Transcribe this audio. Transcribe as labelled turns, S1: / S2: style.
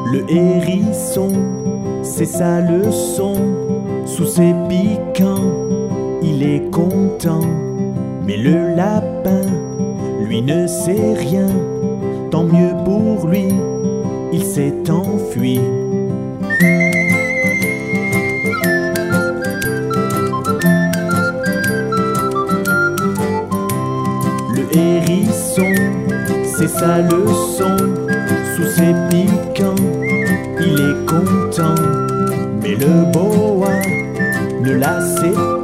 S1: Le hérisson, c'est sa leçon. Sous ses piquants, il est content. Mais le lapin, lui ne sait rien. Tant mieux pour lui, il s'est enfui. Le hérisson, c'est sa leçon. Sous ses piquants, il est content. Mais le boa ne la sait